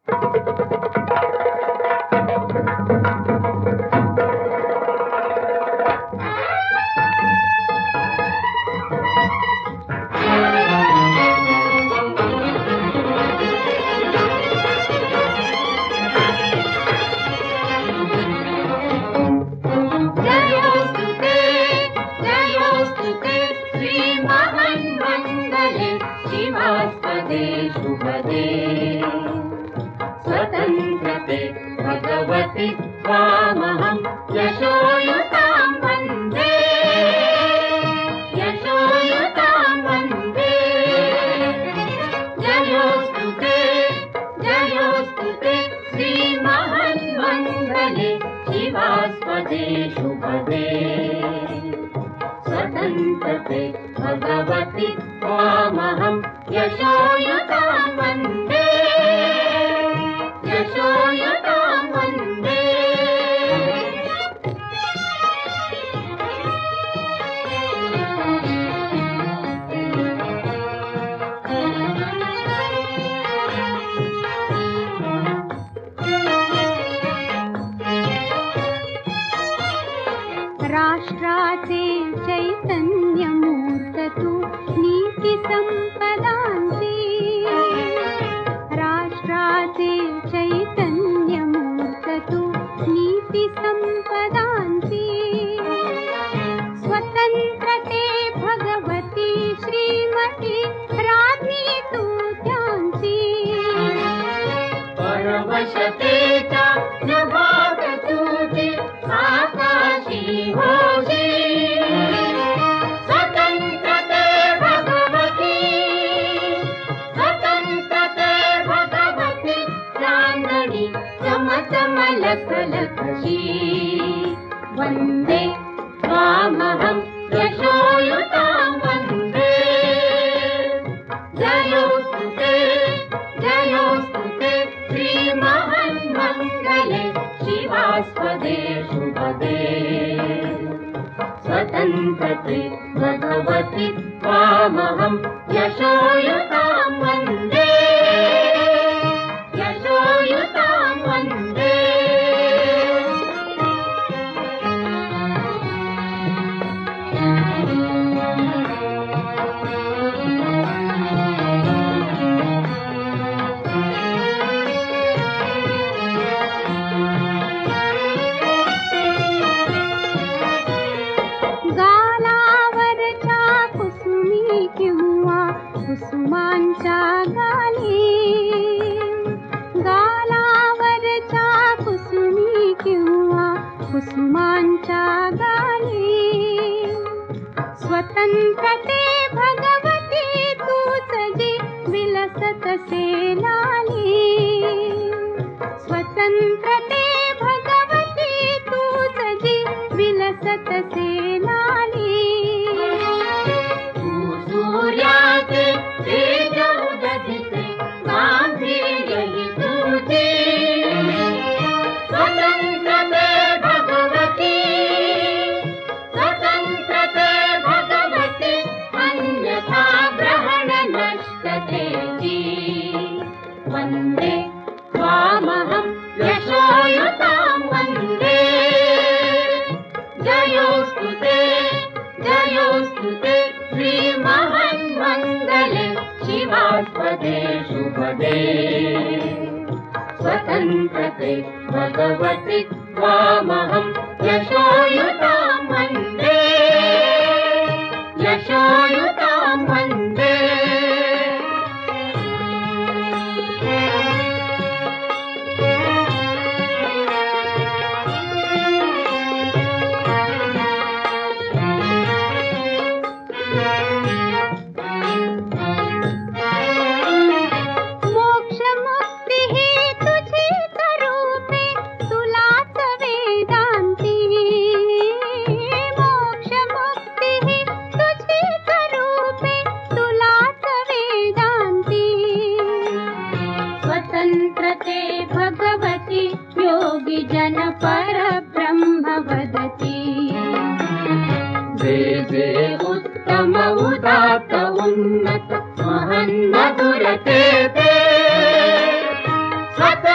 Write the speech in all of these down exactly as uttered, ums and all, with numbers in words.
शुभदे स्वतन्त्रते भगवति त्वामहं यशोयुतां वन्दे यशोयुतां वन्दे जयोस्तु ते जयोस्तु ते श्रीमहान्मङ्गले शिवास्पदे शुभदे स्वतन्त्रते भगवति त्वामहं यशोयुतां वन्दे यशोयुतां वन्दे राष्ट्राचे चैतन्यमूर्त तू नीती संपदांची राष्ट्राचे चैतन्यमूर्त तू नीती संपदांची स्वतंत्रते भगवती श्रीमती राज्ञी तू त्यांची परवशतेचा नभाग तुझी आकाशी होशी स्वतंत्रते भगवती स्वतंत्रते भगवती चांदणी चमचम लखलखशी वन्दे त्वामहं यशोयुतां वन्दे जयोस्तु ते जयोस्तु ते श्रीमहान्मङ्गले शिवास्पदे शुभदे स्वतन्त्रते भगवति त्वामहं यशोयुतां वन्दे यशोयुतां वन्दे गालावरच्या कुसुमी किंवा कुसुमांच्या गाली गालावरच्या कुसुमी किंवा कुसुमांच्या गाली स्वतंत्रते भगवती तूच जी विलसत से लाली स्वतंत्रते भगवती तूच जी विलसत से लाली तू सूर्याचे तेज उददिते गांभीर्य ही तुझी स्वतंत्रते भगवती स्वतंत्रते भगवती अन्यथा ग्रहण नष्टतेची वन्दे त्वामहं यशोयुतां वन्दे जयोस्तु ते जयोस्तु ते श्रीमहान्मङ्गले शिवास्पदे शुभदे स्वतन्त्रते भगवति त्वामहं यशोयुतां वन्दे यशोयुतां वन्दे मोक्ष मुक्ती ही तुझीच रूपे तुलाच वेदांती मोक्ष मुक्ती ही तुझीच रूपे तुलाच वेदांती स्वतंत्रते भगवती योगी जन परब्रह्म वदती जे जे उत्तम उदात्त उन्नत महन्मधुरते ते स्वतंत्रते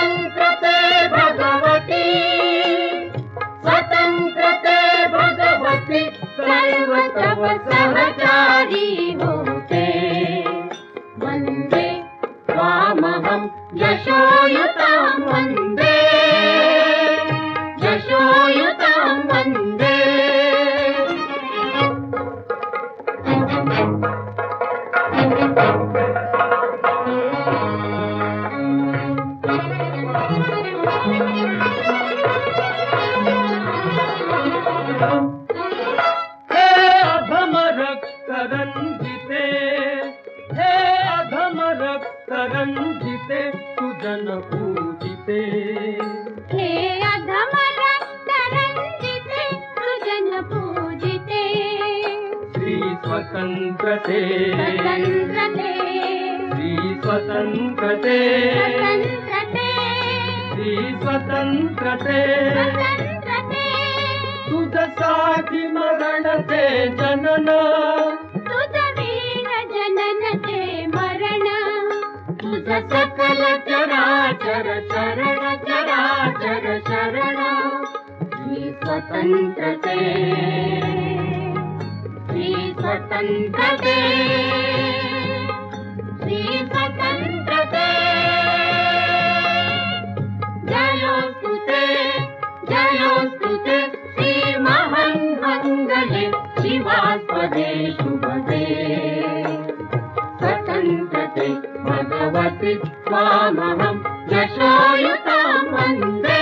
सहचारी होते। वन्दे त्वामहं यशोयुतां वन्दे, यशोयुतां वन्दे। हे अधम रक्त रंजिते, हे अधम रक्त रंजिते, सुजन पूजिते। हे अधम रक्त रंजिते, सुजन पूजिते। श्री स्वतंत्रते, स्वतंत्रते, श्री स्वतंत्रते, स्वतंत्रते, श्री स्वतंत्रते। स्वतंत्रते। तुझसाठी मरण ते जनन, तुझ वीर जनन ते मरण। तुझ सकल चराचर शरण, चराचर शरण। श्री स्वतंत्रते, श्री स्वतंत्रते, श्री स्वतंत्रते। जयोस्तु ते, जयोस्तु ते, श्रीमहान्मङ्गले शिवास्पदे शुभदे। स्वतन्त्रते भगवति त्वामहं यशोयुतां वन्दे।